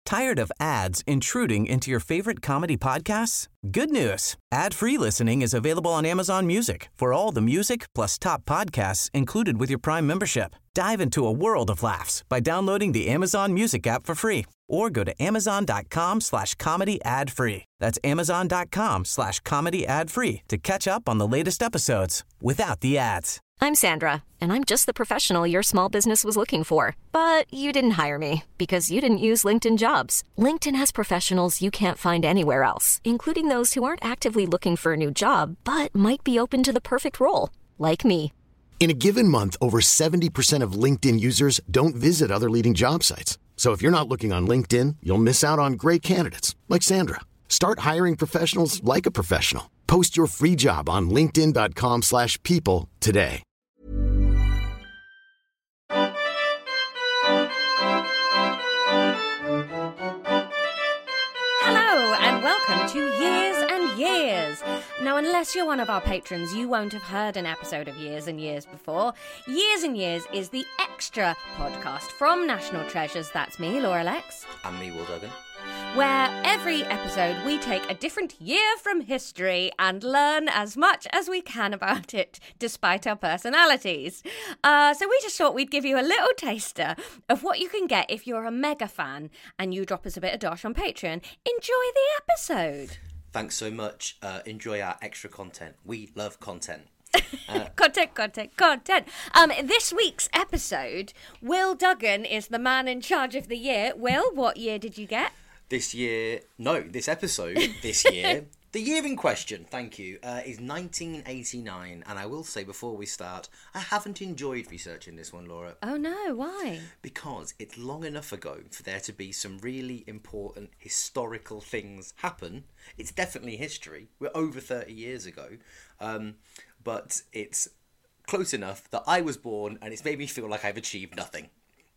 Tired of ads intruding into your favorite comedy podcasts? Good news. Ad-free listening is available on Amazon Music for all the music plus top podcasts included with your Prime membership. Dive into a world of laughs by downloading the Amazon Music app for free or go to amazon.com/comedy ad-free. That's amazon.com/comedy ad-free to catch up on the latest episodes without the ads. I'm Sandra, and I'm just the professional your small business was looking for. But you didn't hire me because you didn't use LinkedIn Jobs. LinkedIn has professionals you can't find anywhere else, including those who aren't actively looking for a new job, but might be open to the perfect role, like me. In a given month, over 70% of LinkedIn users don't visit other leading job sites. So if you're not looking on LinkedIn, you'll miss out on great candidates like Sandra. Start hiring professionals like a professional. Post your free job on linkedin.com/people today. Hello and welcome to Years and Years. Now, unless you're one of our patrons, you won't have heard an episode of Years and Years before. Years and Years is the extra podcast from National Treasures. That's me, Laura Lex. And me, Will Duggan. Where every episode we take a different year from history and learn as much as we can about it, despite our personalities. So we just thought we'd give you a little taster of what you can get if you're a mega fan and you drop us a bit of dosh on Patreon. Enjoy the episode. Thanks so much. Enjoy our extra content. We love content. Content. This week's episode, Will Duggan is the man in charge of the year. Will, what year did you get? This year, this episode, the year in question, thank you, is 1989. And I will say before we start, I haven't enjoyed researching this one, Laura. Oh no, why? Because it's long enough ago for there to be some really important historical things happen. It's definitely history. We're over 30 years ago. But it's close enough that I was born and it's made me feel like I've achieved nothing.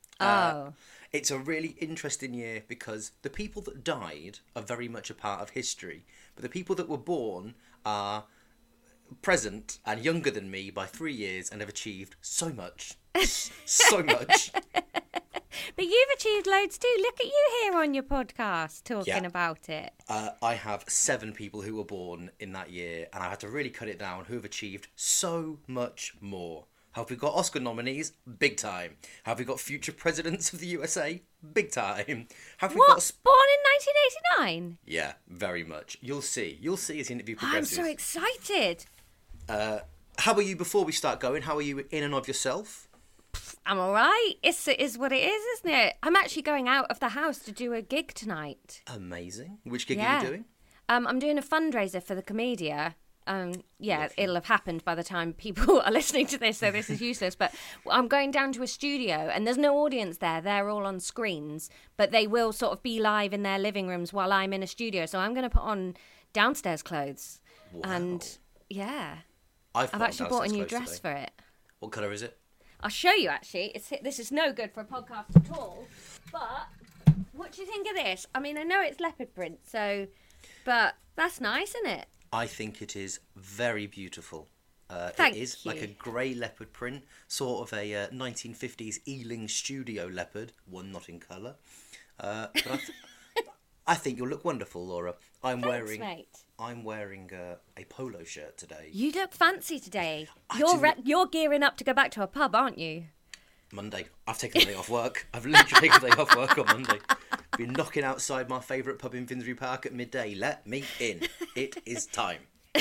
It's a really interesting year because the people that died are very much a part of history, but the people that were born are present and younger than me by 3 years and have achieved so much. So much. But you've achieved loads too. Look at you here on your podcast talking about it. I have 7 people who were born in that year, and I had to really cut it down, who have achieved so much more. Have we got Oscar nominees? Big time. Have we got future presidents of the USA? Big time. Have we What? got Born in 1989? Yeah, very much. You'll see. You'll see as the interview progresses. I'm so excited. How are you before we start going? How are you in and of yourself? I'm all right. It is what it is, isn't it? I'm actually going out of the house to do a gig tonight. Amazing. Which gig are you doing? I'm doing a fundraiser for the Comedia. It'll have happened by the time people are listening to this, so this is useless. But I'm going down to a studio, and there's no audience there. They're all on screens, but they will sort of be live in their living rooms while I'm in a studio. So I'm going to put on downstairs clothes. Wow. And, yeah. I've actually bought a new dress for it. What colour is it? I'll show you, actually. This is no good for a podcast at all. But what do you think of this? I mean, I know it's leopard print, but that's nice, isn't it? I think it is very beautiful. Thank it is you. like a grey leopard print, sort of a 1950s Ealing Studio leopard, one not in colour. But I think you'll look wonderful, Laura. Thanks, mate. I'm wearing a polo shirt today. You look fancy today. I You're gearing up to go back to a pub, aren't you? Monday. I've taken the day off work. I've literally taken the day off work on Monday. Been knocking outside my favourite pub in Finsbury Park at midday. Let me in. It is time.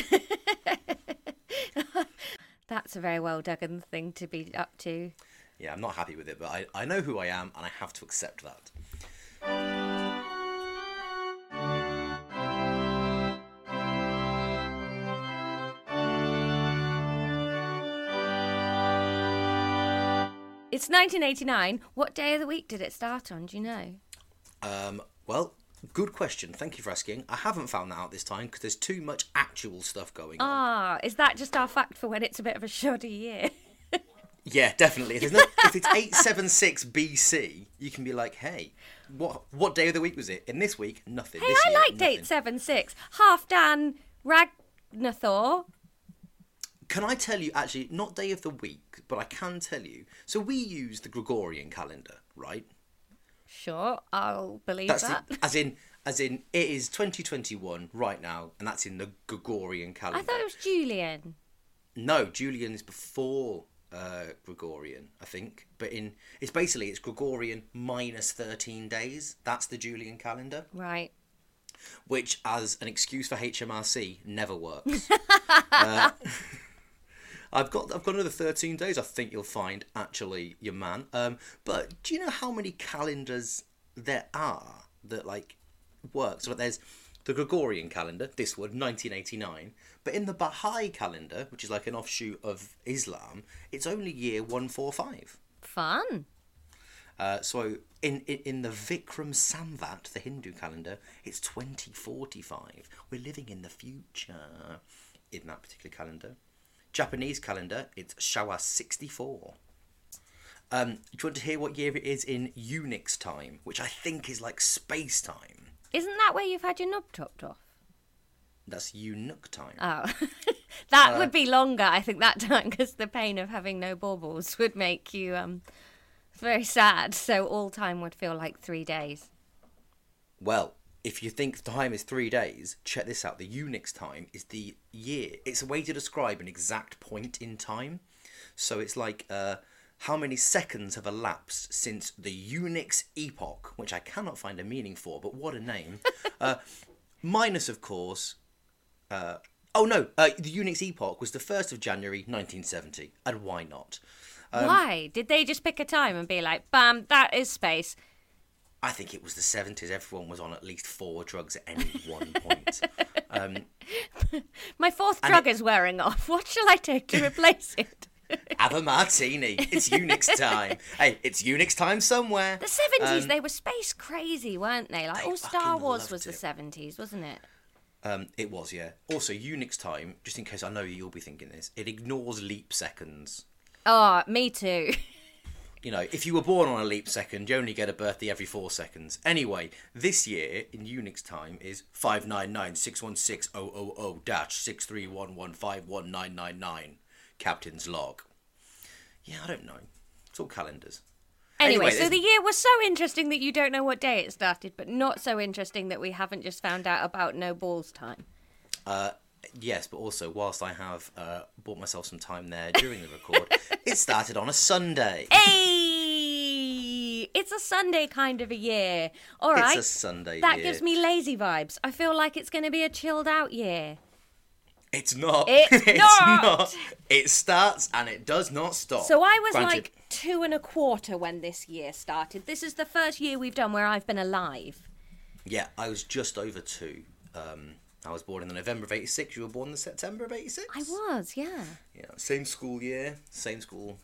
That's a very well Duggan thing to be up to. Yeah, I'm not happy with it, but I know who I am and I have to accept that. It's 1989. What day of the week did it start on? Do you know? Well, good question. Thank you for asking. I haven't found that out this time because there's too much actual stuff going on. Is that just our fact for when it's a bit of a shoddy year? Yeah, definitely. If it's 876 BC, you can be like, hey, what day of the week was it? In this week, nothing. Hey, this I year, liked nothing. 876. Halfdan Ragnathor. Can I tell you, actually, not day of the week, but I can tell you. So we use the Gregorian calendar, right? Sure, I'll believe That's that. as in it is 2021 right now, and that's in the Gregorian calendar. I thought it was Julian. No, Julian is before Gregorian, I think. But it's Gregorian minus 13 days. That's the Julian calendar. Right. Which, as an excuse for HMRC, never works. I've got another 13 days. I think you'll find, actually, your man. But do you know how many calendars there are that work? So there's the Gregorian calendar, this one, 1989. But in the Baha'i calendar, which is like an offshoot of Islam, it's only year 145. Fun. So in the Vikram Samvat, the Hindu calendar, it's 2045. We're living in the future in that particular calendar. Japanese calendar, it's Showa 64. Do you want to hear what year it is in Unix time, which I think is like space time? Isn't that where you've had your knob chopped off? That's Eunuch time. Oh, that would be longer, I think, that time, because the pain of having no baubles would make you very sad. So all time would feel like 3 days. Well, if you think time is 3 days, check this out. The Unix time is the year. It's a way to describe an exact point in time. So it's like how many seconds have elapsed since the Unix epoch, which I cannot find a meaning for, but what a name. Minus, of course... the Unix epoch was the 1st of January 1970, and why not? Why? Did they just pick a time and be like, bam, that is space? I think it was the 70s. Everyone was on at least 4 drugs at any one point. My 4th drug is wearing off. What shall I take to replace it? Have a martini. It's Unix time. Hey, it's Unix time somewhere. The 70s, they were space crazy, weren't they? Like, all Star Wars was the 70s, wasn't it? It was, yeah. Also, Unix time, just in case I know you'll be thinking this, it ignores leap seconds. Oh, me too. You know, if you were born on a leap second, you only get a birthday every 4 seconds. Anyway, this year in Unix time is 599-616-000-631151999. Captain's log. Yeah, I don't know. It's all calendars. Anyway, so the year was so interesting that you don't know what day it started, but not so interesting that we haven't just found out about no balls time. Yes, but also, whilst I have bought myself some time there during the record, it started on a Sunday. Hey! It's a Sunday kind of a year. All right. It's a Sunday that year. gives me lazy vibes. I feel like it's going to be a chilled out year. It's not. It's not. It starts and it does not stop. So I was Granted, like 2 1/4 when this year started. This is the first year we've done where I've been alive. Yeah, I was just over 2. I was born in the November of 86. You were born in the September of 86? I was, yeah. Yeah, same school year, same school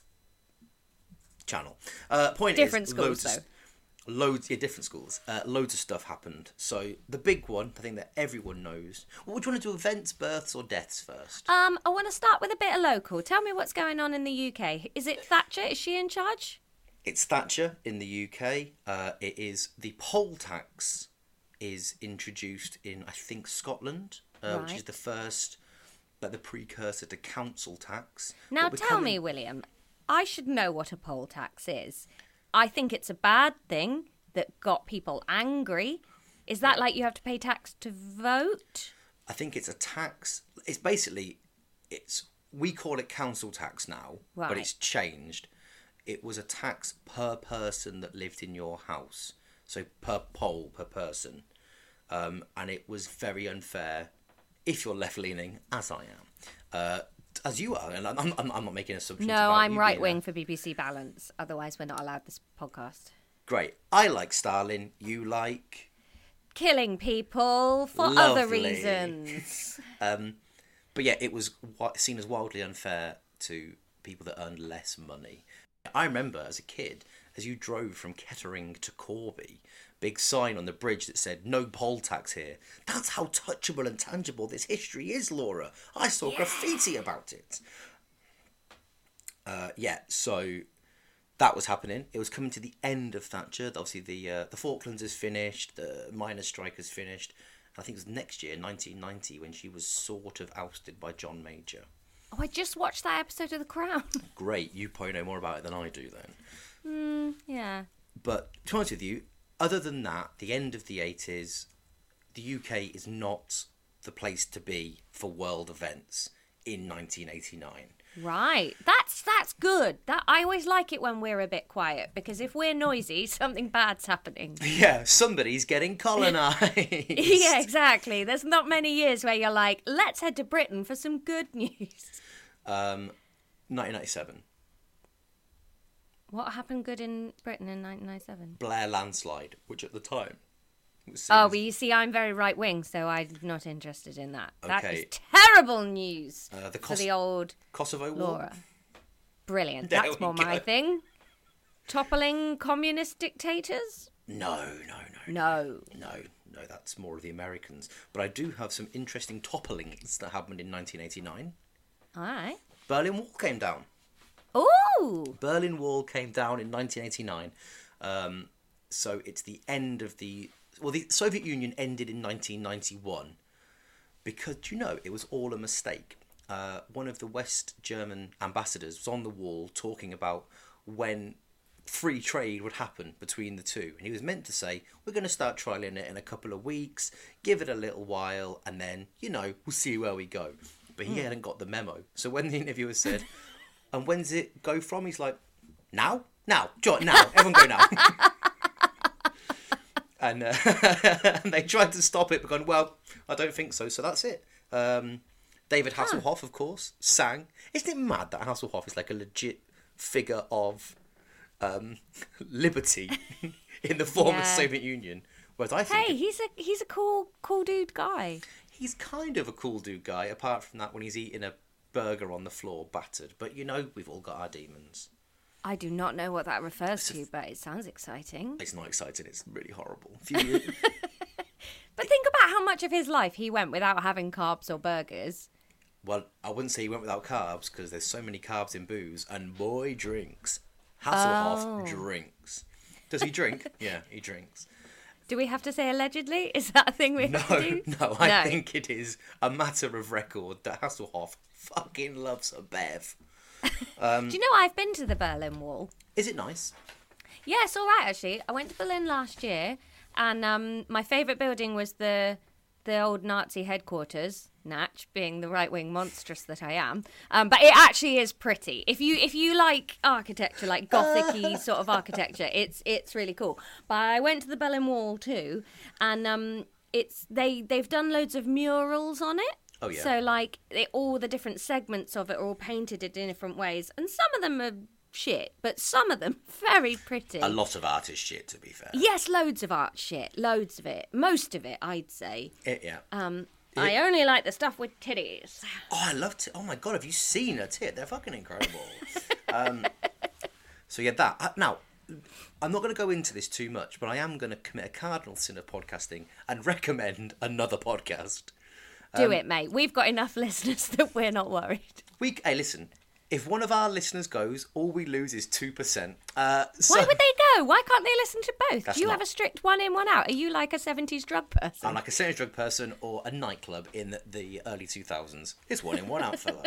channel. Different schools, though. Different schools. Loads of stuff happened. So the big one, I think that everyone knows. What would you want to do, events, births or deaths first? I want to start with a bit of local. Tell me what's going on in the UK. Is it Thatcher? Is she in charge? It's Thatcher in the UK. It is the poll tax is introduced in, I think, Scotland, which is the first, like the precursor to council tax. Now tell me, William, I should know what a poll tax is. I think it's a bad thing that got people angry. Is that like you have to pay tax to vote? I think it's a tax. It's basically, we call it council tax now, but it's changed. It was a tax per person that lived in your house. So per poll, per person. And it was very unfair if you're left-leaning, as I am. As you are, and I'm not making assumptions. No, I'm right-wing for BBC Balance. Otherwise, we're not allowed this podcast. Great. I like Stalin. You like... killing people for other reasons. But yeah, it was seen as wildly unfair to people that earned less money. I remember as a kid, as you drove from Kettering to Corby, big sign on the bridge that said, no poll tax here. That's how touchable and tangible this history is, Laura. I saw graffiti about it. So that was happening. It was coming to the end of Thatcher. Obviously, the Falklands is finished, the miners' strike is finished. And I think it was next year, 1990, when she was sort of ousted by John Major. Oh, I just watched that episode of The Crown. Great. You probably know more about it than I do then. Yeah. But to be honest with you, other than that, the end of the 80s, the UK is not the place to be for world events in 1989. Right. That's good. I always like it when we're a bit quiet, because if we're noisy, something bad's happening. Yeah, somebody's getting colonised. Yeah, exactly. There's not many years where you're like, let's head to Britain for some good news. 1997. What happened good in Britain in 1997? Blair landslide, which at the time was seen Oh, as- well, you see, I'm very right-wing, so I'm not interested in that. That Okay. is terrible news the for the old Kosovo War. Laura. Brilliant. There That's we more my go. thing. Toppling communist dictators? No. No. No, that's more of the Americans. But I do have some interesting topplings that happened in 1989. All right. Berlin Wall came down. Ooh. Berlin Wall came down in 1989. So it's the end of the... Well, the Soviet Union ended in 1991 because, do you know, it was all a mistake. One of the West German ambassadors was on the wall talking about when free trade would happen between the two. And he was meant to say, we're going to start trialling it in a couple of weeks, give it a little while, and then, we'll see where we go. But he hadn't got the memo. So when the interviewer said, and when's it go from? He's like, now? Now. Now. Everyone go now. And they tried to stop it, but gone, well, I don't think so. So that's it. David Hasselhoff, of course, sang. Isn't it mad that Hasselhoff is like a legit figure of liberty in the former Soviet Union? Whereas I think he's a cool dude guy. he's kind of a cool dude guy, apart from that when he's eating a burger on the floor, battered. But we've all got our demons. I do not know what that refers to, but it sounds exciting. It's not exciting, it's really horrible. But think about how much of his life he went without having carbs or burgers. Well, I wouldn't say he went without carbs, because there's so many carbs in booze, and boy drinks. Hasselhoff drinks. Does he drink? Yeah, he drinks. Do we have to say allegedly? Is that a thing we have to do? No, I think it is a matter of record that Hasselhoff fucking loves a bev. Do you know I've been to the Berlin Wall? Is it nice? Yeah, it's all right, actually. I went to Berlin last year, and my favourite building was the old Nazi headquarters, Natch, being the right-wing monstrous that I am. But it actually is pretty. If you like architecture, like Gothic-y sort of architecture, it's really cool. But I went to the Berlin Wall too, and they've done loads of murals on it. Oh, yeah. So, all the different segments of it are all painted in different ways. And some of them are shit, but some of them very pretty. A lot of art is shit, to be fair. Yes, loads of art shit. Loads of it. Most of it, I'd say. Yeah. I only like the stuff with titties. Oh, I love it. Oh, my God, have you seen a tit? They're fucking incredible. So, yeah, that. Now, I'm not going to go into this too much, but I am going to commit a cardinal sin of podcasting and recommend another podcast. Do it, mate. We've got enough listeners that we're not worried. Hey, listen. If one of our listeners goes, all we lose is 2%. Why would they go? Why can't they listen to both? That's Do you not- have a strict one in, one out? Are you like a 70s drug person? I'm like a sandwich drug person or a nightclub in the early 2000s. It's one in, one out, fella.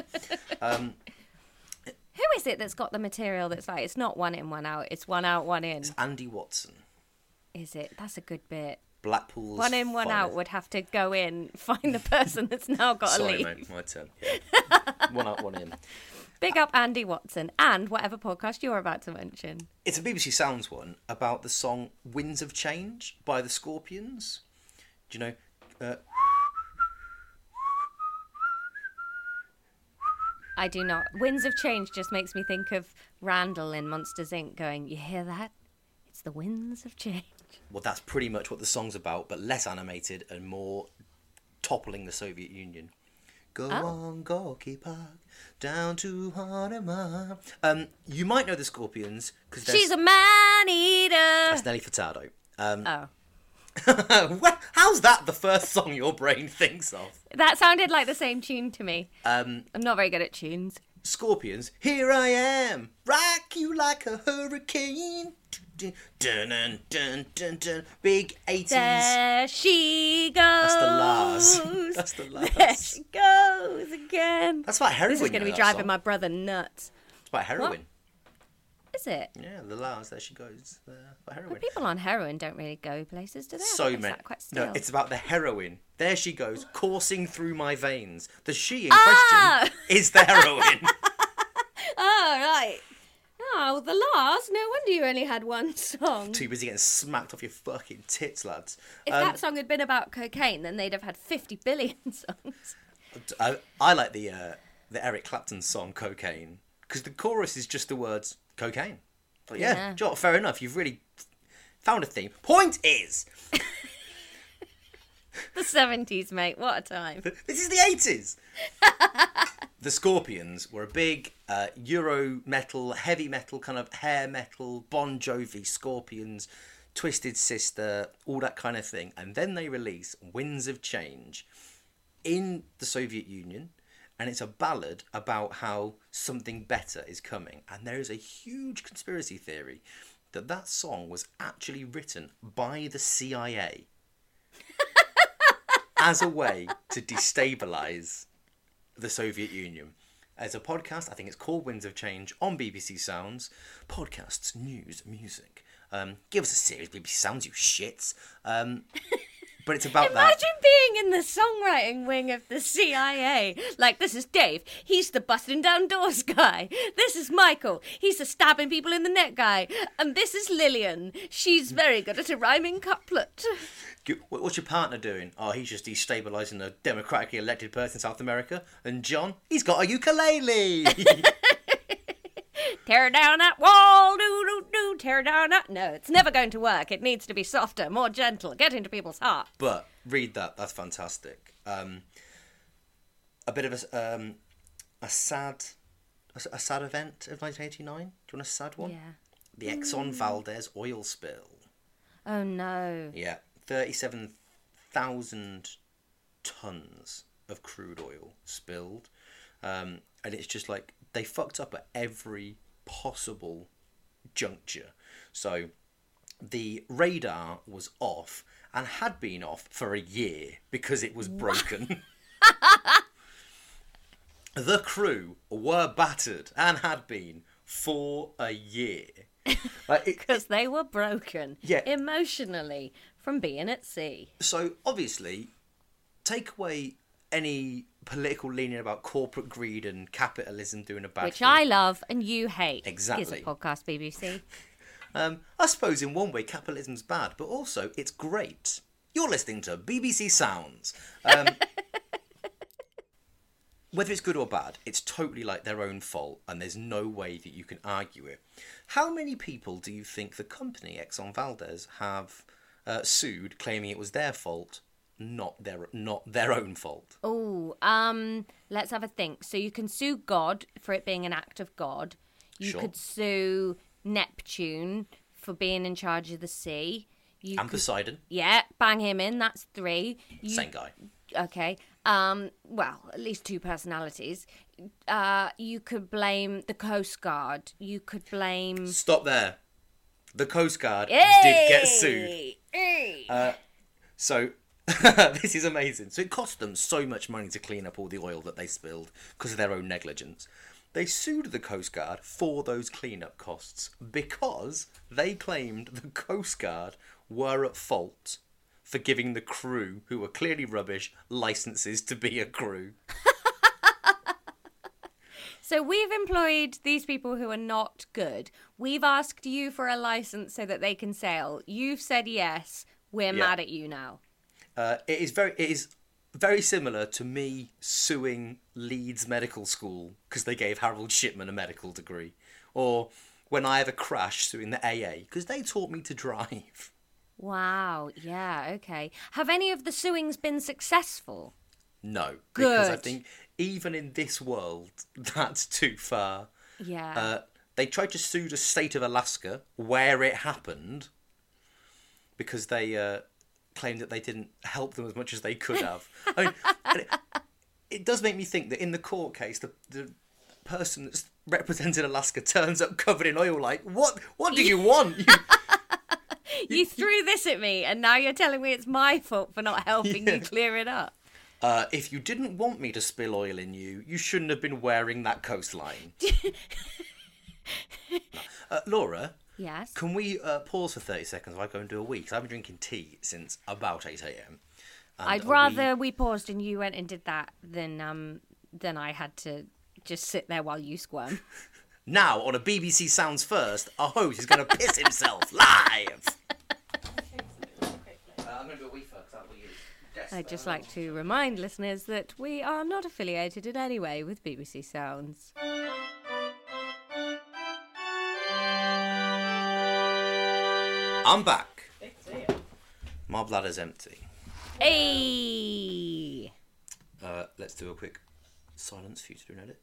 Who is it that's got the material that's like, it's not one in, one out, it's one out, one in? It's Andy Watson. Is it? That's a good bit. Blackpool's One in, one finest. out would have to go in, find the person that's now got to Sorry, leave. mate, my turn. Yeah. One out, one in. Big up Andy Watson and whatever podcast you're about to mention. It's a BBC Sounds one about the song Winds of Change by the Scorpions. Do you know? I do not. Winds of Change just makes me think of Randall in Monsters, Inc. going, you hear that? It's the winds of change. Well, that's pretty much what the song's about, but less animated and more toppling the Soviet Union. Go on, Gorky Park, down to Hanema. You might know the Scorpions because She's a man-eater. That's Nelly Furtado. Oh. How's that the first song your brain thinks of? That sounded like the same tune to me. I'm not very good at tunes. Scorpions, here I am, rock you like a hurricane. Dun, dun, dun, dun, dun. Big 80s. There she goes. That's the Lars. That's the Lars. There she goes again. That's about heroin. This is going to be that driving song. my brother nuts. It's about heroin. Is it? Yeah, the Lars, there she goes for heroin. But people on heroin don't really go places, do they? So many. Quite still. No, it's about the heroin. There she goes, coursing through my veins. The she in question is the heroin. Oh, right. Oh, the Lars. No wonder you only had one song. Too busy getting smacked off your fucking tits, lads. If that song had been about cocaine, then they'd have had 50 billion songs. I like the Eric Clapton song "Cocaine" because the chorus is just the words "cocaine." But yeah, do you know what? Fair enough. You've really found a theme. Point is, the 70s, mate. What a time. this is the 80s. The Scorpions were a big Euro metal, heavy metal, kind of hair metal, Bon Jovi, Scorpions, Twisted Sister, all that kind of thing. And then they release Winds of Change in the Soviet Union. And it's a ballad about how something better is coming. And there is a huge conspiracy theory that that song was actually written by the CIA as a way to destabilise the Soviet Union. As a podcast, I think it's called Winds of Change on BBC Sounds. Podcasts, news, music. Give us a series, BBC Sounds, you shits. But it's about Imagine being in the songwriting wing of the CIA. Like, this is Dave. He's the busting down doors guy. This is Michael. He's the stabbing people in the neck guy. And this is Lillian. She's very good at a rhyming couplet. What's your partner doing? Oh, he's just destabilising a democratically elected person in South America. And John, he's got a ukulele. Tear down that wall, do, tear down that... No, it's never going to work. It needs to be softer, more gentle, get into people's hearts. But read that. That's fantastic. A bit of a sad event of 1989. Do you want a sad one? Yeah. The Exxon Valdez oil spill. Oh, no. Yeah. 37,000 tons of crude oil spilled. And it's just like they fucked up at every possible juncture. So the radar was off and had been off for a year because it was broken. The crew were battered and had been for a year. Because they were broken emotionally from being at sea. So obviously, take away any political leaning about corporate greed and capitalism doing a bad Which thing. I love and you hate. Exactly. Here's a podcast, BBC. I suppose in one way capitalism's bad, but also it's great. You're listening to BBC Sounds. Whether it's good or bad, it's totally like their own fault, and there's no way that you can argue it. How many people do you think the company Exxon Valdez have sued, claiming it was their fault, not their own fault? Oh, let's have a think. So you can sue God for it being an act of God. You could sue Neptune for being in charge of the sea. Poseidon. Yeah, bang him in. That's 3. Same guy. Okay. Well, at least 2 personalities. You could blame the Coast Guard. You could blame... Stop there. The Coast Guard did get sued. So, this is amazing. So it cost them so much money to clean up all the oil that they spilled because of their own negligence. They sued the Coast Guard for those cleanup costs because they claimed the Coast Guard were at fault for giving the crew, who were clearly rubbish, licenses to be a crew. So we've employed these people who are not good. We've asked you for a license so that they can sail. You've said yes. We're mad at you now. It is very similar to me suing Leeds Medical School because they gave Harold Shipman a medical degree. Or when I have a crash, suing the AA because they taught me to drive. Wow, yeah, okay. Have any of the suings been successful? No. Good. Because I think even in this world, that's too far. Yeah. They tried to sue the state of Alaska where it happened because they claimed that they didn't help them as much as they could have. I mean, it does make me think that in the court case, the person that's represented Alaska turns up covered in oil like, what do you want? You threw this at me, and now you're telling me it's my fault for not helping you clear it up. If you didn't want me to spill oil in you, you shouldn't have been wearing that coastline. Laura, Yes. can we pause for 30 seconds while I go and do a wee? Because I've been drinking tea since about 8 a.m. I'd rather we paused and you went and did that than I had to just sit there while you squirm. Now, on a BBC Sounds First, our host is going to piss himself live. I'm going to do a wee first. That wee is I'd just like to remind listeners that we are not affiliated in any way with BBC Sounds. I'm back. My bladder's empty. Hey! Let's do a quick silence for you to do an edit.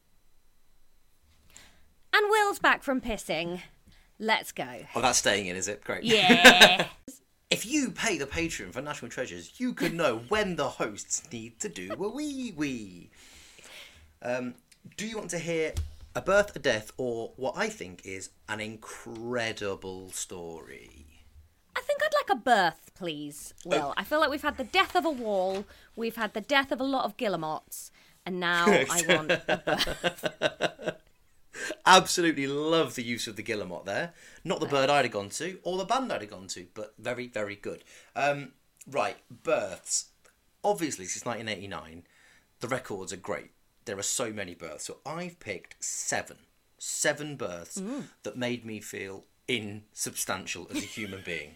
And Will's back from pissing. Let's go. Oh, that's staying in, is it? Great. Yeah! If you pay the Patreon for National Treasures, you could know when the hosts need to do a wee. Do you want to hear a birth, a death, or what I think is an incredible story? I think I'd like a birth, please, Will. I feel like we've had the death of a wall, we've had the death of a lot of guillemots, and now I want a birth. Absolutely love the use of the guillemot there. Not the bird I'd have gone to, or the band I'd have gone to, but very, very good. Right, births. Obviously, since 1989, the records are great. There are so many births. So I've picked seven births that made me feel insubstantial as a human being.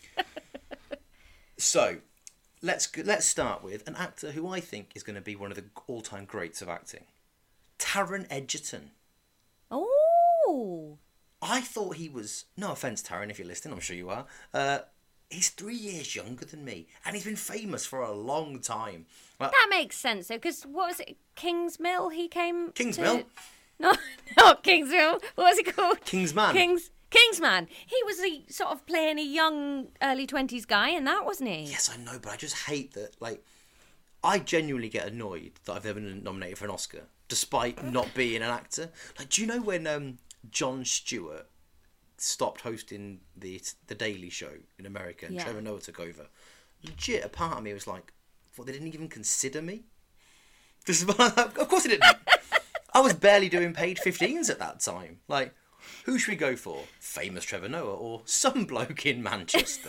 So, let's start with an actor who I think is going to be one of the all-time greats of acting. Taron Egerton. Oh! I thought he was... No offence, Taron, if you're listening, I'm sure you are. He's 3 years younger than me, and he's been famous for a long time. That makes sense, though, because what was it? Kingsmill he came Kingsmill? to... No, not Kingsmill. What was it called? Kingsman. Kingsman. He was sort of playing a young, early 20s guy in that, wasn't he? Yes, I know, but I just hate that, like... I genuinely get annoyed that I've never been nominated for an Oscar, despite not being an actor. Like, do you know when Jon Stewart stopped hosting the Daily Show in America and Trevor Noah took over? Legit, a part of me was like, what, they didn't even consider me? Of course they didn't. I was barely doing paid 15s at that time. Like, who should we go for? Famous Trevor Noah or some bloke in Manchester?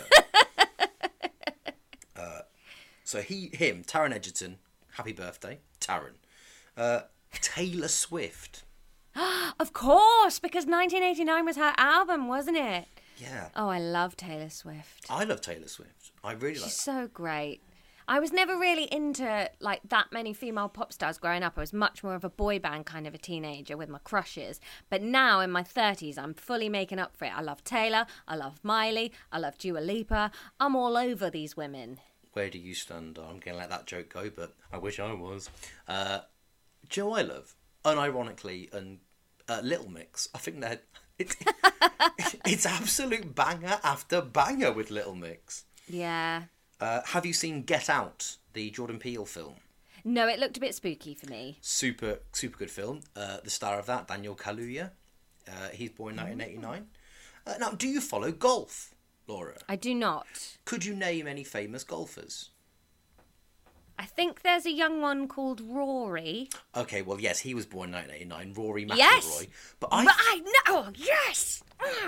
So Taron Egerton, happy birthday, Taron. Taylor Swift. Of course, because 1989 was her album, wasn't it? Yeah. Oh, I love Taylor Swift. I love Taylor Swift. I really like her. She's so great. I was never really into like that many female pop stars growing up. I was much more of a boy band kind of a teenager with my crushes. But now in my 30s, I'm fully making up for it. I love Taylor. I love Miley. I love Dua Lipa. I'm all over these women. Where do you stand? I'm going to let that joke go, but I wish I was. Joe, I love, unironically, and Little Mix. I think that it's absolute banger after banger with Little Mix. Yeah. Have you seen Get Out, the Jordan Peele film? No, it looked a bit spooky for me. Super good film. The star of that, Daniel Kaluuya. He's born in 1989. Now, do you follow golf, Laura? I do not. Could you name any famous golfers? I think there's a young one called Rory. Okay, well, yes, he was born in 1989, Rory McIlroy. Yes! But I know! Yes!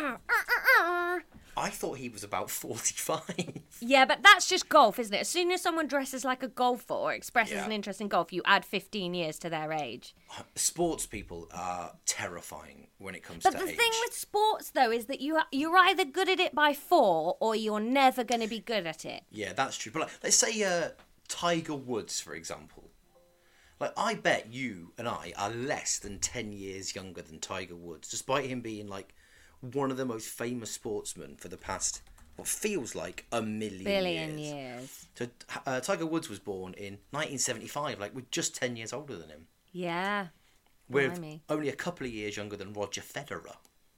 I thought he was about 45. Yeah, but that's just golf, isn't it? As soon as someone dresses like a golfer or expresses an interest in golf, you add 15 years to their age. Sports people are terrifying when it comes but to the age. thing with sports, though, is that you're either good at it by 4 or you're never going to be good at it. Yeah, that's true. But let's say Tiger Woods, for example. Like, I bet you and I are less than 10 years younger than Tiger Woods, despite him being, like, one of the most famous sportsmen for the past, what feels like a billion years. So Tiger Woods was born in 1975, like, we're just 10 years older than him. Yeah. We're Blimey. only a couple of years younger than Roger Federer.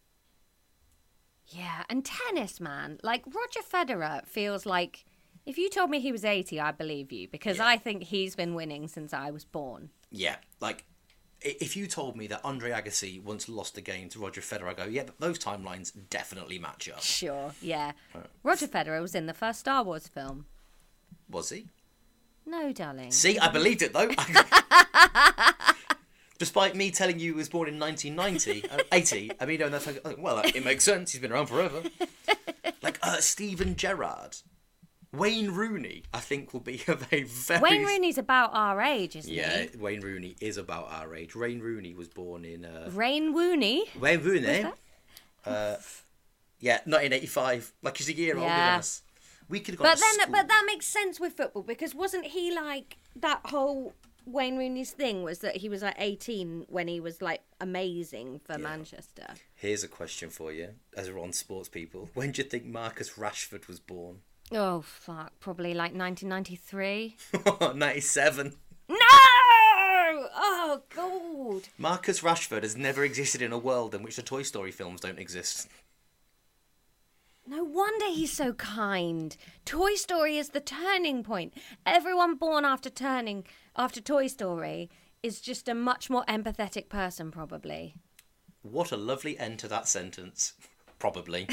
Yeah, and tennis, man. Like, Roger Federer feels like... If you told me he was 80, I'd believe you, because I think he's been winning since I was born. Yeah, like, if you told me that Andre Agassi once lost a game to Roger Federer, I go, yeah, those timelines definitely match up. Sure, yeah. Roger Federer was in the first Star Wars film. Was he? No, darling. See, I believed it, though. Despite me telling you he was born in 1990, 80, I mean, that's like, well, it makes sense. He's been around forever. Like Steven Gerrard. Wayne Rooney, I think, will be of a very... Wayne Rooney's about our age, isn't he? Yeah, Wayne Rooney is about our age. Wayne Rooney was born in... Wayne Rooney? Wayne Rooney? Yeah, 1985. Like, he's a year older than us. We could have gone to school. But that makes sense with football, because wasn't he like... That whole Wayne Rooney's thing was that he was like 18 when he was like amazing for Manchester. Here's a question for you, as we're on sports people. When do you think Marcus Rashford was born? Oh, fuck. Probably like 1993. 97. No! Oh, God. Marcus Rashford has never existed in a world in which the Toy Story films don't exist. No wonder he's so kind. Toy Story is the turning point. Everyone born after Toy Story is just a much more empathetic person, probably. What a lovely end to that sentence. Probably.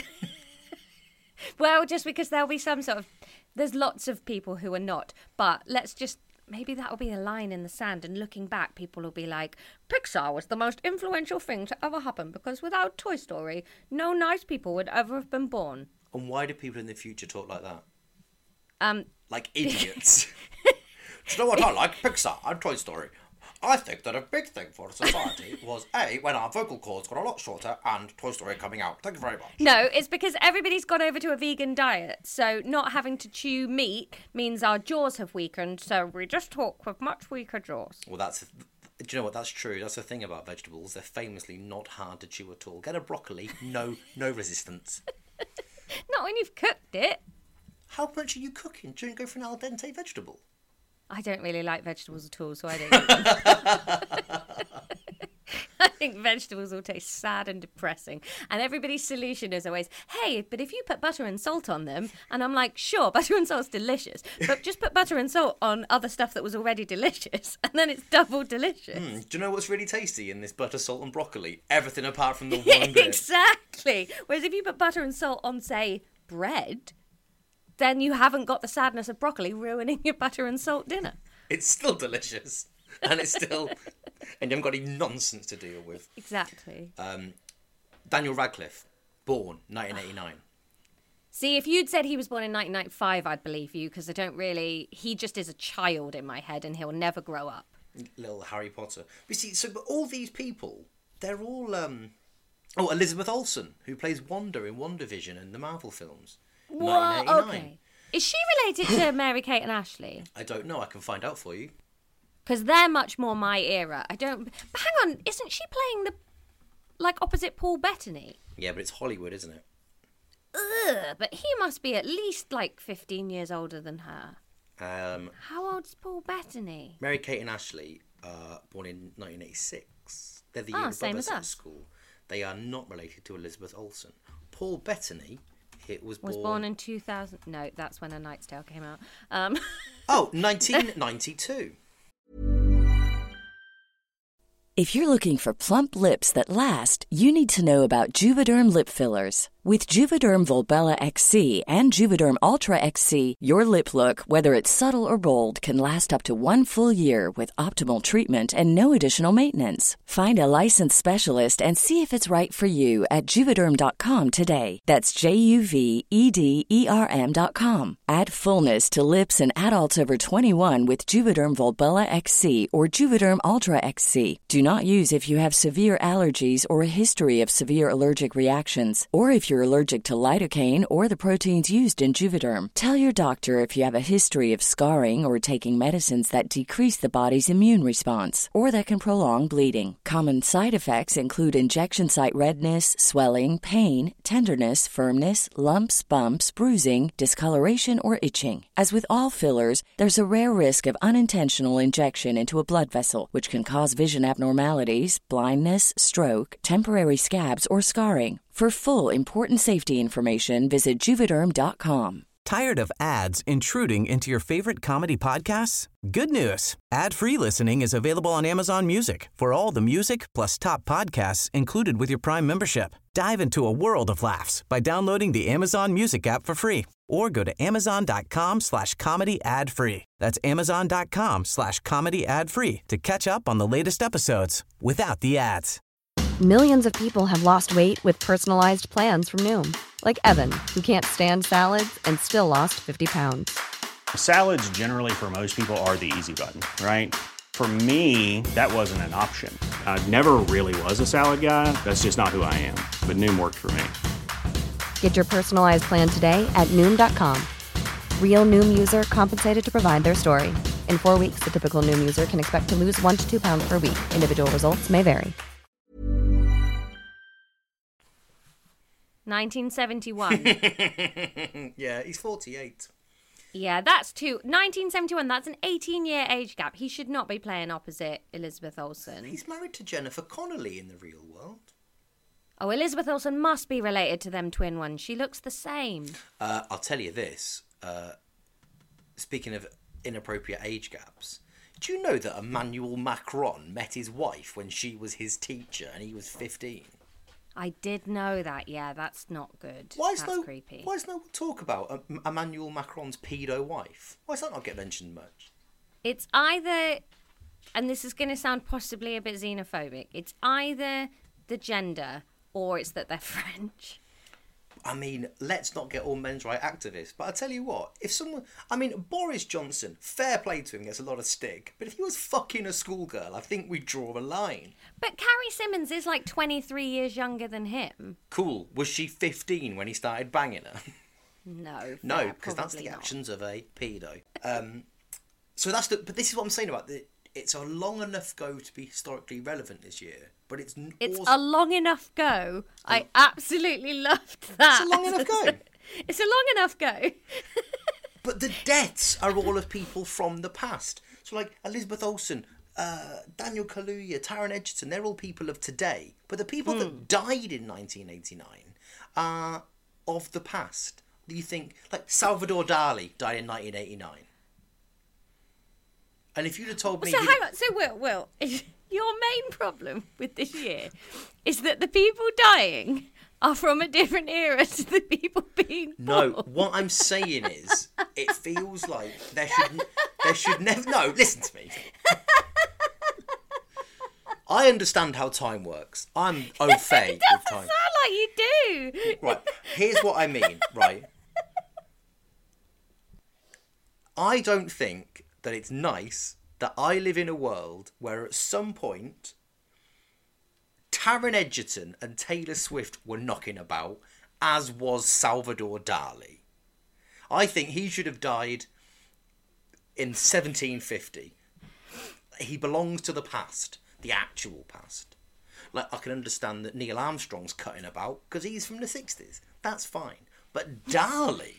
Well, just because there'll be some sort of... There's lots of people who are not, but let's just... Maybe that'll be a line in the sand, and looking back, people will be like, Pixar was the most influential thing to ever happen, because without Toy Story, no nice people would ever have been born. And why do people in the future talk like that? Like idiots. Do you know what I like? Pixar and Toy Story. I think that a big thing for society was when our vocal cords got a lot shorter and Toy Story coming out. Thank you very much. No, it's because everybody's gone over to a vegan diet, so not having to chew meat means our jaws have weakened, so we just talk with much weaker jaws. Well, do you know what? That's true. That's the thing about vegetables. They're famously not hard to chew at all. Get a broccoli, no resistance. Not when you've cooked it. How much are you cooking? Do you go for an al dente vegetable? I don't really like vegetables at all, so I don't eat them. I think vegetables all taste sad and depressing. And everybody's solution is always, hey, but if you put butter and salt on them, and I'm like, sure, butter and salt's delicious, but just put butter and salt on other stuff that was already delicious, and then it's double delicious. Do you know what's really tasty in this butter, salt and broccoli? Everything apart from the one bit. Exactly. Whereas if you put butter and salt on, say, bread... then you haven't got the sadness of broccoli ruining your butter and salt dinner. It's still delicious. And it's still... and you haven't got any nonsense to deal with. Exactly. Daniel Radcliffe, born 1989. See, if you'd said he was born in 1995, I'd believe you, because I don't really... He just is a child in my head, and he'll never grow up. Little Harry Potter. But see, so but all these people, they're all... Oh, Elizabeth Olsen, who plays Wanda in WandaVision and the Marvel films. What? Okay. Is she related to Mary-Kate and Ashley? I don't know. I can find out for you. Because they're much more my era. I don't... But hang on, isn't she playing the... like, opposite Paul Bettany? Yeah, but it's Hollywood, isn't it? Ugh, but he must be at least, like, 15 years older than her. How old's Paul Bettany? Mary-Kate and Ashley are born in 1986. They're the year above us at school. They are not related to Elizabeth Olsen. Paul Bettany... was born in 2000. No, that's when A Knight's Tale came out. 1992. If you're looking for plump lips that last, you need to know about Juvederm lip fillers. With Juvederm Volbella XC and Juvederm Ultra XC, your lip look, whether it's subtle or bold, can last up to 1 full year with optimal treatment and no additional maintenance. Find a licensed specialist and see if it's right for you at Juvederm.com today. That's JUVEDERM.com. Add fullness to lips in adults over 21 with Juvederm Volbella XC or Juvederm Ultra XC. Do not use if you have severe allergies or a history of severe allergic reactions, or if you're allergic to lidocaine or the proteins used in Juvederm. Tell your doctor if you have a history of scarring or taking medicines that decrease the body's immune response or that can prolong bleeding. Common side effects include injection site redness, swelling, pain, tenderness, firmness, lumps, bumps, bruising, discoloration, or itching. As with all fillers, there's a rare risk of unintentional injection into a blood vessel, which can cause vision abnormalities, blindness, stroke, temporary scabs, or scarring. For full, important safety information, visit Juvederm.com. Tired of ads intruding into your favorite comedy podcasts? Good news. Ad-free listening is available on Amazon Music for all the music plus top podcasts included with your Prime membership. Dive into a world of laughs by downloading the Amazon Music app for free or go to amazon.com/comedy ad-free. That's amazon.com/comedy ad-free to catch up on the latest episodes without the ads. Millions of people have lost weight with personalized plans from Noom. Like Evan, who can't stand salads and still lost 50 pounds. Salads generally for most people are the easy button, right? For me, that wasn't an option. I never really was a salad guy. That's just not who I am. But Noom worked for me. Get your personalized plan today at Noom.com. Real Noom user compensated to provide their story. In 4 weeks, the typical Noom user can expect to lose 1 to 2 pounds per week. Individual results may vary. 1971. Yeah, he's 48. Yeah, that's 1971, that's an 18-year age gap. He should not be playing opposite Elizabeth Olsen. He's married to Jennifer Connelly in the real world. Oh, Elizabeth Olsen must be related to them twin ones. She looks the same. I'll tell you this. Speaking of inappropriate age gaps, do you know that Emmanuel Macron met his wife when she was his teacher and he was 15? I did know that, yeah, that's not good. That's creepy. Why does no one talk about Emmanuel Macron's pedo wife? Why does that not get mentioned much? It's either, and this is going to sound possibly a bit xenophobic, it's either the gender or it's that they're French. I mean, let's not get all men's right activists, but I tell you what, if someone... I mean, Boris Johnson, fair play to him, gets a lot of stick, but if he was fucking a schoolgirl, I think we'd draw a line. But Carrie Simmons is like 23 years younger than him. Cool. Was she 15 when he started banging her? No. No, because that's the actions of a pedo. So that's the... But this is what I'm saying about the... It's a long enough go to be historically relevant this year, but it's a long enough go. I absolutely loved that. It's a long enough go. It's a long enough go. But the deaths are all of people from the past. So like Elizabeth Olsen, Daniel Kaluuya, Taron Egerton, they're all people of today. But the people that died in 1989 are of the past. You think, like Salvador Dali died in 1989. And if you'd have told me... So hang on, so Will, your main problem with this year is that the people dying are from a different era to the people being born. No, what I'm saying is, it feels like there should never... No, listen to me. I understand how time works. I'm au fait with time. It doesn't sound like you do. Right, here's what I mean, right? I don't think that it's nice that I live in a world where at some point Taron Egerton and Taylor Swift were knocking about, as was Salvador Dali. I think he should have died in 1750. He belongs to the past, the actual past. Like, I can understand that Neil Armstrong's cutting about because he's from the 60s. That's fine. But Dali...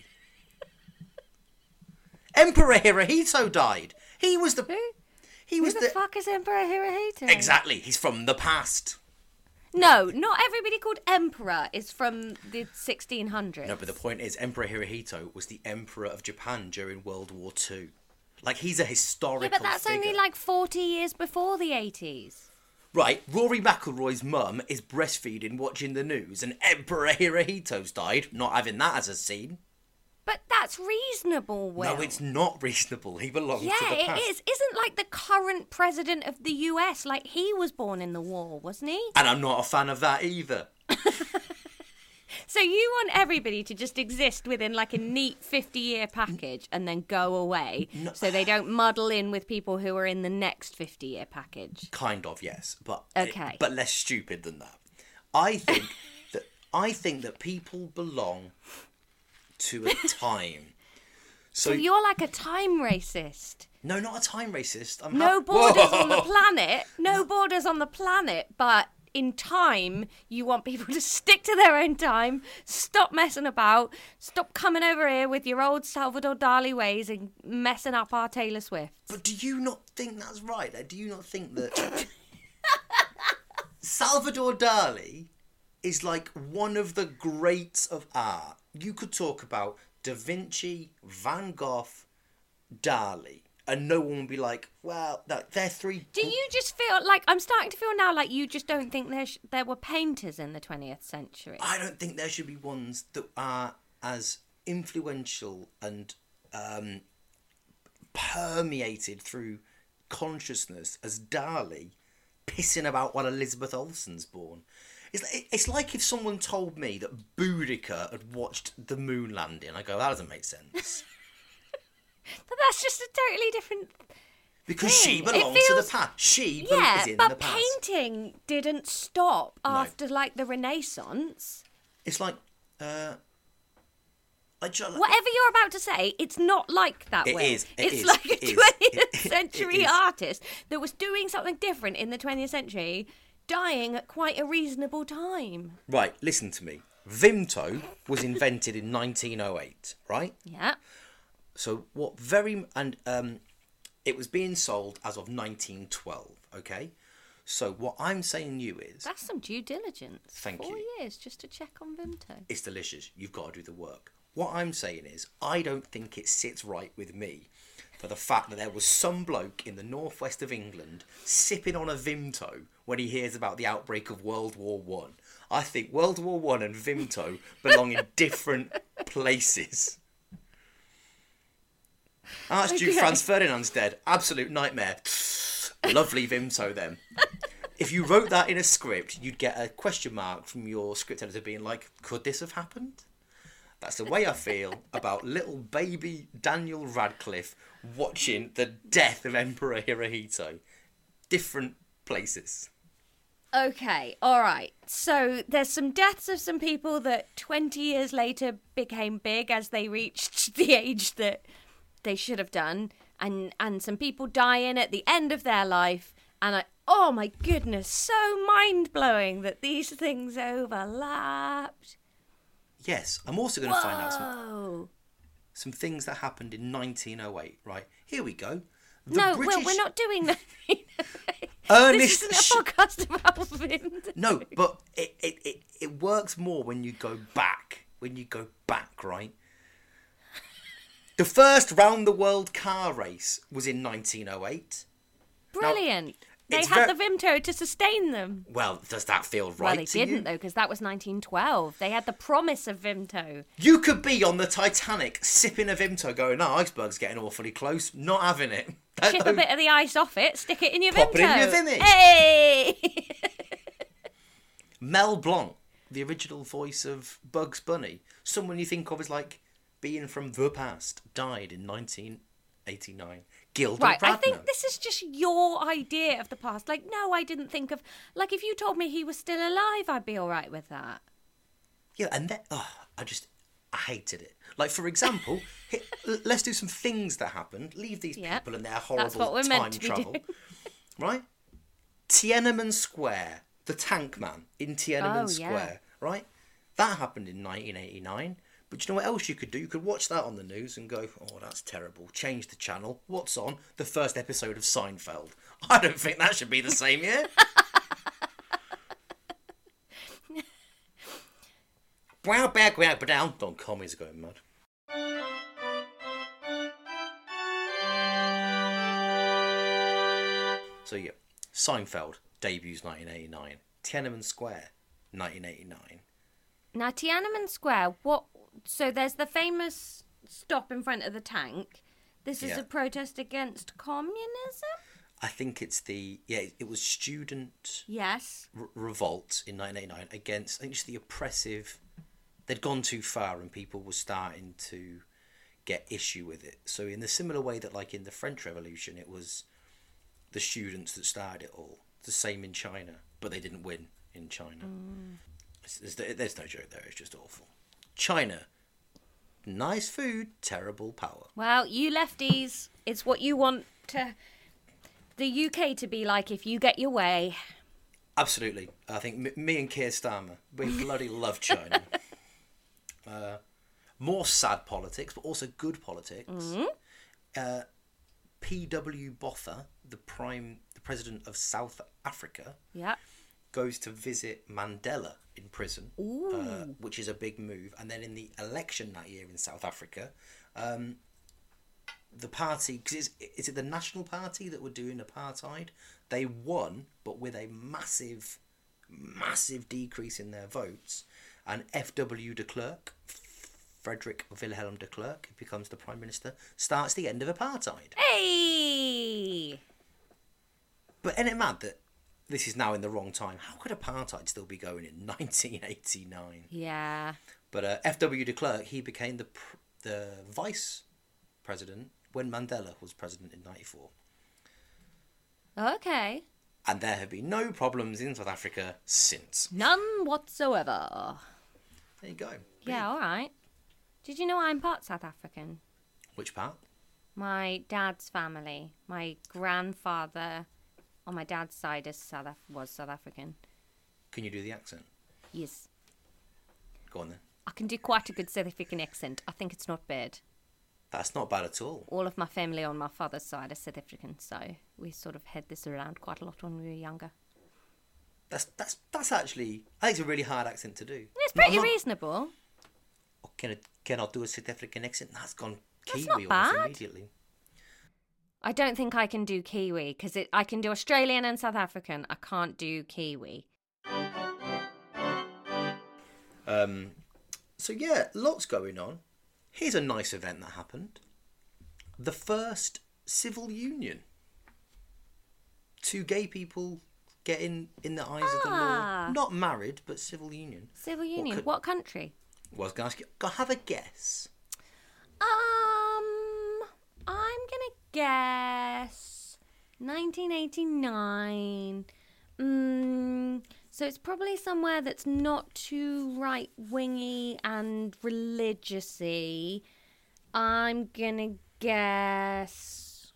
Emperor Hirohito died. He was the... Who the fuck is Emperor Hirohito? Exactly. He's from the past. No, not everybody called Emperor is from the 1600s. No, but the point is, Emperor Hirohito was the Emperor of Japan during World War II. Like, he's a historical figure. Yeah, but that's only like 40 years before the 80s. Right, Rory McIlroy's mum is breastfeeding watching the news and Emperor Hirohito's died, not having that as a scene. But that's reasonable, Will. No, it's not reasonable. He belongs to the past. Yeah, it is. Isn't like the current president of the US, like he was born in the war, wasn't he? And I'm not a fan of that either. So you want everybody to just exist within like a neat 50-year package and then go away so they don't muddle in with people who are in the next 50-year package? Kind of, yes. But okay. But less stupid than that. I think that people belong to a time. So you're like a time racist. No, not a time racist. No borders on the planet. No borders on the planet, but in time, you want people to stick to their own time, stop messing about, stop coming over here with your old Salvador Dali ways and messing up our Taylor Swift. But do you not think that's right? Do you not think that Salvador Dali is like one of the greats of art? You could talk about Da Vinci, Van Gogh, Dali, and no one will be like, well, they're three. Do you just feel like, I'm starting to feel now like you just don't think there were painters in the 20th century? I don't think there should be ones that are as influential and permeated through consciousness as Dali pissing about while Elizabeth Olsen's born. It's like if someone told me that Boudica had watched the moon landing. I go, that doesn't make sense. But that's just a totally different because thing. she belongs to the past. She is in the past. But painting didn't stop after like the Renaissance. It's like whatever you're about to say, it's not like that way. It's like a 20th century artist that was doing something different in the 20th century, dying at quite a reasonable time. Right, listen to me. Vimto was invented in 1908, right? Yeah. So it was being sold as of 1912, okay? So what I'm saying to you is... That's some due diligence. Thank you. 4 years just to check on Vimto. It's delicious. You've got to do the work. What I'm saying is, I don't think it sits right with me for the fact that there was some bloke in the northwest of England sipping on a Vimto when he hears about the outbreak of World War One. I think World War One and Vimto belong in different places. Archduke Franz Ferdinand's dead. Absolute nightmare. Lovely Vimto then. If you wrote that in a script, you'd get a question mark from your script editor being like, could this have happened? That's the way I feel about little baby Daniel Radcliffe watching the death of Emperor Hirohito. Different places. Okay, all right. So there's some deaths of some people that 20 years later became big as they reached the age that they should have done. And some people dying at the end of their life. And oh my goodness, so mind-blowing that these things overlapped. Yes, I'm also going to find out some things that happened in 1908, right? Here we go. Well, we're not doing that. Ernest This isn't a podcast about Vimto. No, but it works more when you go back. Right? The first round-the-world car race was in 1908. Brilliant. Now, they had the Vimto to sustain them. Well, does that feel right Well, they to didn't, you? though, because that was 1912. They had the promise of Vimto. You could be on the Titanic sipping a Vimto going, iceberg's getting awfully close, not having it. Chip a bit of the ice off it, stick it in your Pop Vimto. it in your Vimmy. Hey! Mel Blanc, the original voice of Bugs Bunny, someone you think of as like being from the past, died in 1989. Gilda Right, Radner. I think this is just your idea of the past. Like, no, I didn't think of... Like, if you told me he was still alive, I'd be all right with that. Yeah, and then... I hated it. Like, for example, let's do some things that happened. Leave these people and their horrible time travel. Right? Tiananmen Square. The Tank Man in Tiananmen Square. Right? That happened in 1989. But you know what else you could do? You could watch that on the news and go, oh, that's terrible. Change the channel. What's on? The first episode of Seinfeld. I don't think that should be the same year. Don Commies going mad. So yeah, Seinfeld debuts 1989. Tiananmen Square, 1989. Now, Tiananmen Square, what... So there's the famous stop in front of the tank. This is a protest against communism? I think it's it was student revolt in 1989 against, I think it's the oppressive, they'd gone too far and people were starting to get issue with it. So in the similar way that like in the French Revolution, it was the students that started it all. It's the same in China, but they didn't win in China. There's no joke there, it's just awful. China, nice food, terrible power. Well, you lefties, it's what you want the UK to be like if you get your way. Absolutely. I think me and Keir Starmer, we bloody love China. More sad politics, but also good politics. Mm-hmm. P.W. Botha, the president of South Africa, goes to visit Mandela in prison, which is a big move. And then in the election that year in South Africa, the party, because is it the National Party that were doing apartheid? They won, but with a massive decrease in their votes. And F.W. de Klerk, Frederick Wilhelm de Klerk, becomes the Prime Minister, starts the end of apartheid. Hey! But isn't it mad that this is now in the wrong time? How could apartheid still be going in 1989? Yeah. But F.W. de Klerk, he became the vice president when Mandela was president in 94. Okay. And there have been no problems in South Africa since. None whatsoever. There you go. Yeah, all right. Did you know I'm part South African? Which part? My dad's family. My grandfather on my dad's side was South African. Can you do the accent? Yes. Go on then. I can do quite a good South African accent. I think it's not bad. That's not bad at all. All of my family on my father's side are South African, so we sort of had this around quite a lot when we were younger. That's actually, I think it's a really hard accent to do. It's pretty reasonable. Oh, can I do a South African accent? That's gone Kiwi That's not bad. almost immediately. I don't think I can do Kiwi, because I can do Australian and South African. I can't do Kiwi. So yeah, lots going on. Here's a nice event that happened. The first civil union. 2 gay people getting in the eyes of the law. Not married, but civil union. Civil union. What country? Was going to ask you, have a guess. I'm gonna guess 1989. So it's probably somewhere that's not too right-wingy and religious-y. I'm gonna guess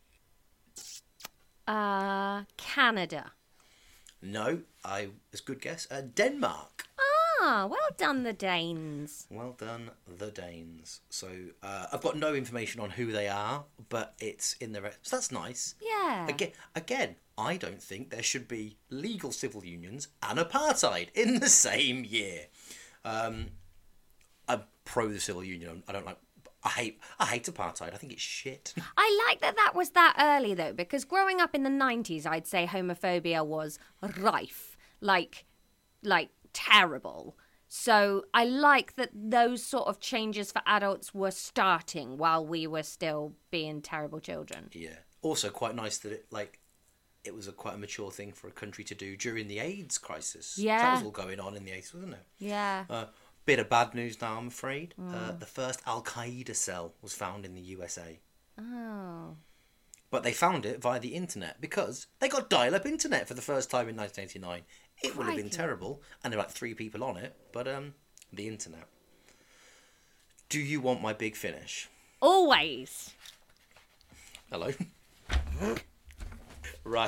Canada. No, it's a good guess. Denmark. Ah, well done, the Danes. Well done, the Danes. So I've got no information on who they are, but it's in the... So that's nice. Yeah. Again, I don't think there should be legal civil unions and apartheid in the same year. I'm pro the civil union. I hate apartheid. I think it's shit. I like that was that early, though, because growing up in the 90s, I'd say homophobia was rife. Like terrible. So I like that those sort of changes for adults were starting while we were still being terrible children. Yeah. Also quite nice that it was quite a mature thing for a country to do during the AIDS crisis. Yeah. That was all going on in the 80s, wasn't it? Yeah. Bit of bad news now, I'm afraid. The first Al-Qaeda cell was found in the USA. Oh. But they found it via the internet because they got dial-up internet for the first time in 1989. It would have been terrible, and there were 3 people on it, but the internet. Do you want my big finish? Always. Hello? Right.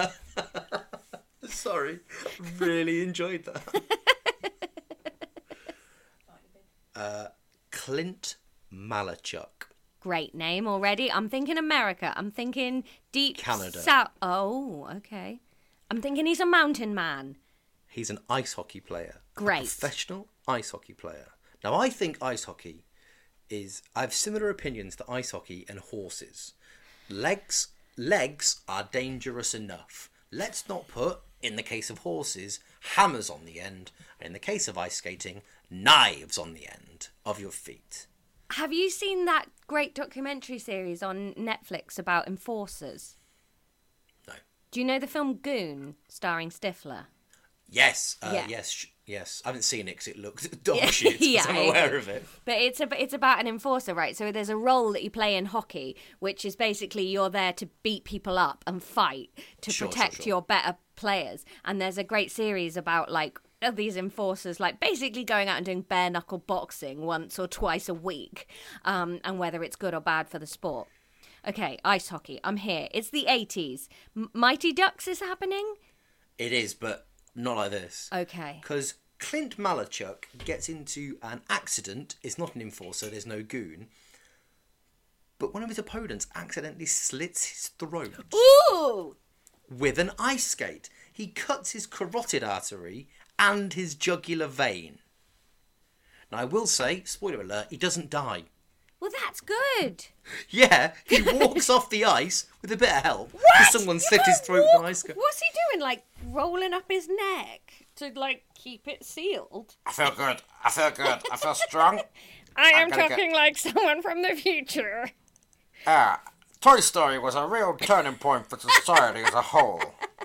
Sorry. Really enjoyed that. Clint Malarchuk. Great name already. I'm thinking America. I'm thinking deep Canada. South. Oh, okay. I'm thinking he's a mountain man. He's an ice hockey player. Great. A professional ice hockey player. Now, I think ice hockey I have similar opinions to ice hockey and horses. Legs are dangerous enough. Let's not put, in the case of horses, hammers on the end, and in the case of ice skating, knives on the end of your feet. Have you seen that great documentary series on Netflix about enforcers? No. Do you know the film Goon, starring Stifler? Yes. Yeah. Yes. I haven't seen it because it looks dog shit. Yeah, I'm aware of it. But it's about an enforcer, right? So there's a role that you play in hockey, which is basically you're there to beat people up and fight to protect your better players. And there's a great series about these enforcers basically going out and doing bare knuckle boxing once or twice a week, and whether it's good or bad for the sport. Okay, ice hockey. I'm here. It's the 80s. Mighty Ducks is happening? It is, but not like this. Okay. Because Clint Malarchuk gets into an accident. It's not an enforcer. There's no goon. But one of his opponents accidentally slits his throat. Ooh! With an ice skate. he cuts his carotid artery and his jugular vein. Now, I will say, spoiler alert, he doesn't die. Well, that's good. Yeah, he walks off the ice with a bit of help. What? Because someone slit his throat with an ice cup. What's he doing? Like, rolling up his neck to, like, keep it sealed? I feel good. I feel strong. I am talking like someone from the future. Toy Story was a real turning point for society as a whole.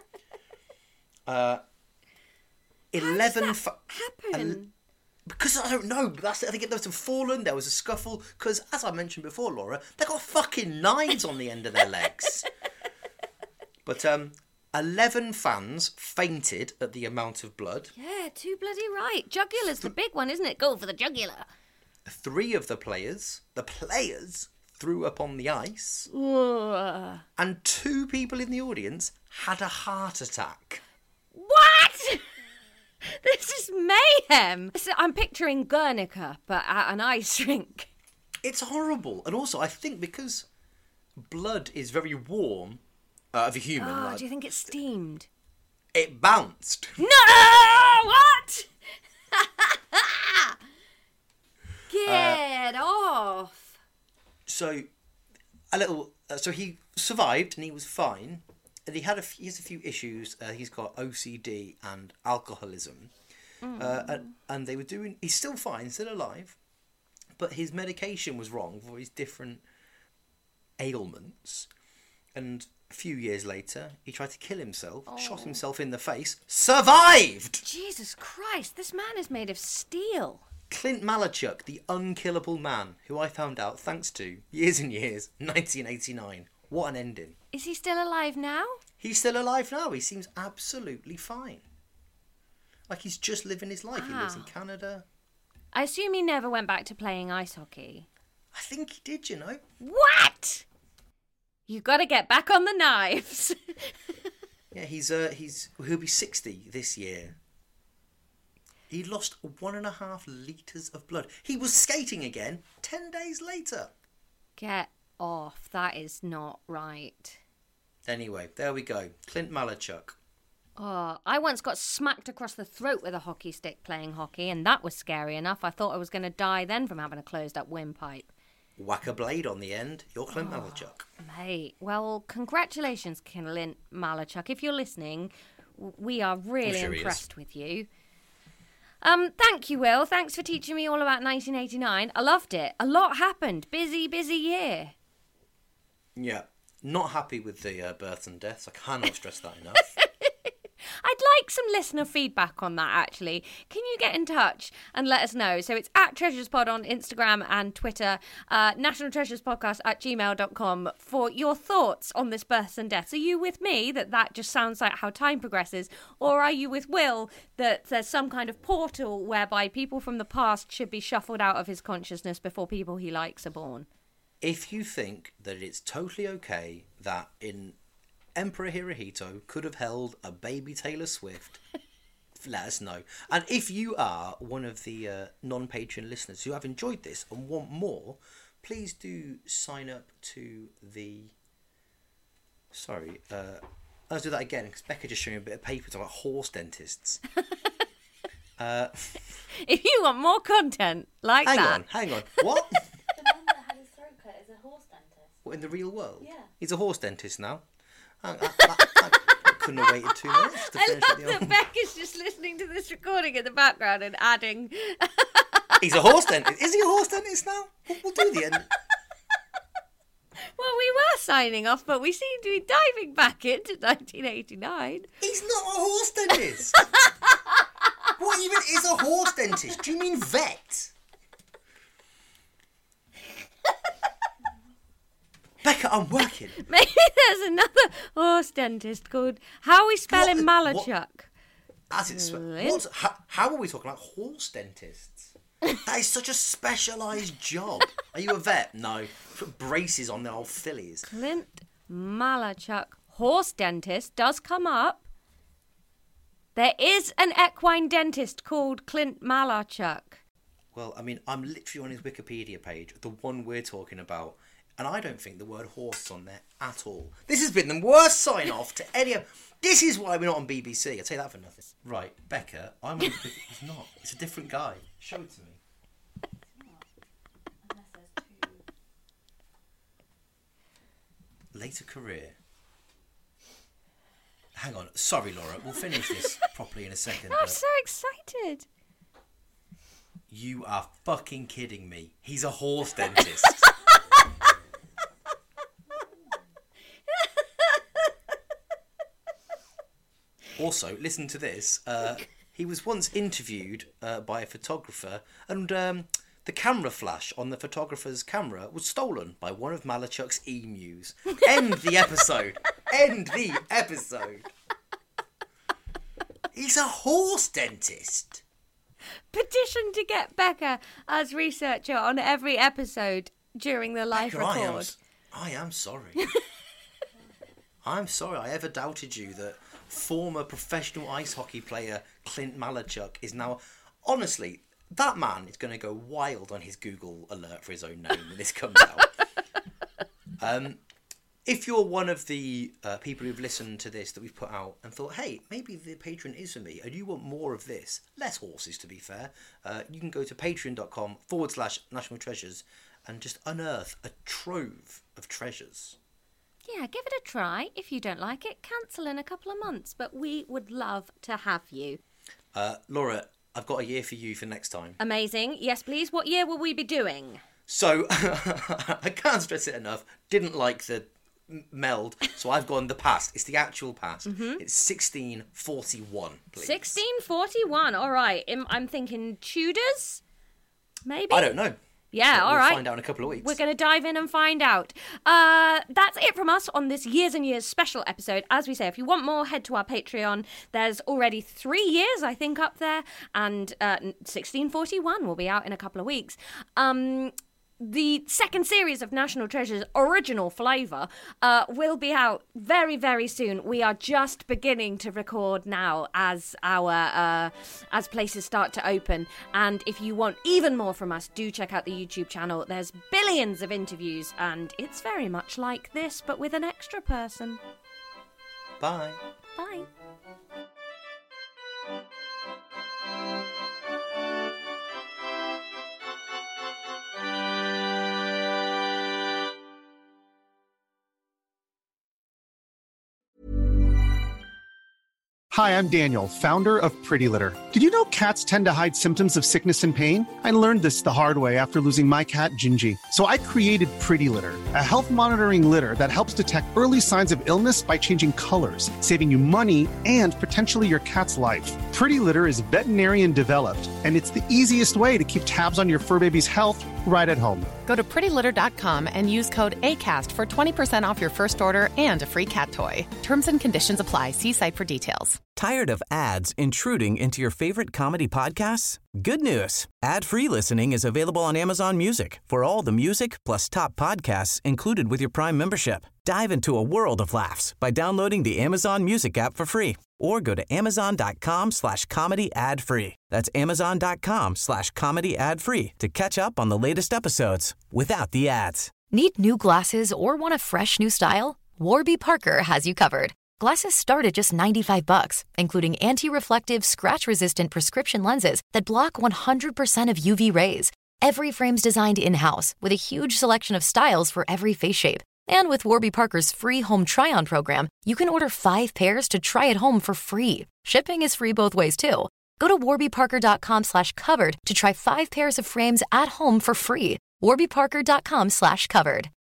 11 How does that happen? Because I don't know. That's it. I think there was some fallen. There was a scuffle. Because, as I mentioned before, Laura, they got fucking knives on the end of their legs. But 11 fans fainted at the amount of blood. Yeah, too bloody right. Jugular's the big one, isn't it? Go for the jugular. 3 of the players threw up on the ice. Ugh. And 2 people in the audience had a heart attack. What? This is mayhem. I'm picturing Guernica, but at an ice rink. It's horrible. And also, I think because blood is very warm of a human. Oh, do you think it's steamed? It bounced. No! What? Get off. So he survived and he was fine. And he has a few issues. He's got OCD and alcoholism. And they were doing... He's still fine, still alive. But his medication was wrong for his different ailments. And a few years later, he tried to kill himself, shot himself in the face, survived! Jesus Christ, this man is made of steel. Clint Malarchuk, the unkillable man, who I found out thanks to, years and years, 1989. What an ending. Is he still alive now? He's still alive now. He seems absolutely fine. Like he's just living his life. He lives in Canada. I assume he never went back to playing ice hockey. I think he did, you know. What? You've got to get back on the knives. Yeah, he'll be 60 this year. He lost 1.5 litres of blood. He was skating again 10 days later. Get off. That is not right. Anyway, there we go. Clint Malarchuk. Oh, I once got smacked across the throat with a hockey stick playing hockey, and that was scary enough. I thought I was going to die then from having a closed-up windpipe. Whack a blade on the end. You're Clint Malarchuk. Mate, well, congratulations, Clint Malarchuk. If you're listening, we are really impressed with you. Thank you, Will. Thanks for teaching me all about 1989. I loved it. A lot happened. Busy year. Yeah. Not happy with the births and deaths. I cannot stress that enough. I'd like some listener feedback on that, actually. Can you get in touch and let us know? So it's at TreasuresPod on Instagram and Twitter, nationaltreasurespodcast@gmail.com for your thoughts on this births and deaths. Are you with me that just sounds like how time progresses? Or are you with Will that there's some kind of portal whereby people from the past should be shuffled out of his consciousness before people he likes are born? If you think that it's totally okay that Emperor Hirohito could have held a baby Taylor Swift, let us know. And if you are one of the non-Patreon listeners who have enjoyed this and want more, please do sign up to the... Sorry, let's do that again, because Becca just showed me a bit of paper about horse dentists. If you want more content like that... Hang on. What? The man that had his throat cut is a horse dentist. What, in the real world? Yeah. He's a horse dentist now. I couldn't have waited 2 minutes to I finish love the that Becca's just listening to this recording in the background and adding... He's a horse dentist. Is he a horse dentist now? We'll do the end. Well, we were signing off, but we seem to be diving back into 1989. He's not a horse dentist. What even is a horse dentist? Do you mean vet? Becca, I'm working. Maybe there's another horse dentist called... How are we spelling Malarchuk? As it's how are we talking about horse dentists? That is such a specialised job. Are you a vet? No. Put braces on the old fillies. Clint Malarchuk, horse dentist, does come up. There is an equine dentist called Clint Malarchuk. Well, I mean, I'm literally on his Wikipedia page. The one we're talking about And I don't think the word horse is on there at all. This has been the worst sign-off to any of... This is why we're not on BBC. I'll tell you that for nothing. Right, Becca, He's not. It's a different guy. Show it to me. Unless there's two. Later career. Hang on. Sorry, Laura. We'll finish this properly in a second. I'm so excited. You are fucking kidding me. He's a horse dentist. Also, listen to this. He was once interviewed by a photographer, and the camera flash on the photographer's camera was stolen by one of Malachuk's emus. End the episode. End the episode. He's a horse dentist. Petition to get Becca as researcher on every episode during the live Becca, record. I am sorry. I'm sorry I ever doubted you that former professional ice hockey player Clint Malachuk is now... Honestly, that man is going to go wild on his Google alert for his own name when this comes out. If you're one of the people who've listened to this that we've put out and thought, hey, maybe the Patreon is for me, and you want more of this, less horses to be fair, you can go to patreon.com/National Treasures and just unearth a trove of treasures. Yeah, give it a try. If you don't like it, cancel in a couple of months. But we would love to have you. Laura, I've got a year for you for next time. Amazing. Yes, please. What year will we be doing? So, I can't stress it enough. Didn't like the meld, so I've gone the past. It's the actual past. Mm-hmm. It's 1641, please. 1641. All right. I'm thinking Tudors, maybe? I don't know. Yeah, we'll right. Find out in a couple of weeks. We're going to dive in and find out. That's it from us on this Years and Years special episode. As we say, if you want more, head to our Patreon. There's already 3 years, I think, up there. And 1641 will be out in a couple of weeks. The second series of National Treasure's original flavour will be out very, very soon. We are just beginning to record now as as places start to open. And if you want even more from us, do check out the YouTube channel. There's billions of interviews, and it's very much like this, but with an extra person. Bye. Bye. Hi, I'm Daniel, founder of Pretty Litter. Did you know cats tend to hide symptoms of sickness and pain? I learned this the hard way after losing my cat, Gingy. So I created Pretty Litter, a health monitoring litter that helps detect early signs of illness by changing colors, saving you money and potentially your cat's life. Pretty Litter is veterinarian developed, and it's the easiest way to keep tabs on your fur baby's health right at home. Go to prettylitter.com and use code ACAST for 20% off your first order and a free cat toy. Terms and conditions apply. See site for details. Tired of ads intruding into your favorite comedy podcasts? Good news. Ad-free listening is available on Amazon Music for all the music plus top podcasts included with your Prime membership. Dive into a world of laughs by downloading the Amazon Music app for free or go to amazon.com/comedy ad-free. That's amazon.com/comedy ad-free to catch up on the latest episodes without the ads. Need new glasses or want a fresh new style? Warby Parker has you covered. Glasses start at just $95, including anti-reflective, scratch-resistant prescription lenses that block 100% of UV rays. Every frame's designed in-house with a huge selection of styles for every face shape. And with Warby Parker's free home try-on program, you can order 5 pairs to try at home for free. Shipping is free both ways, too. Go to warbyparker.com/covered to try 5 pairs of frames at home for free. warbyparker.com/covered.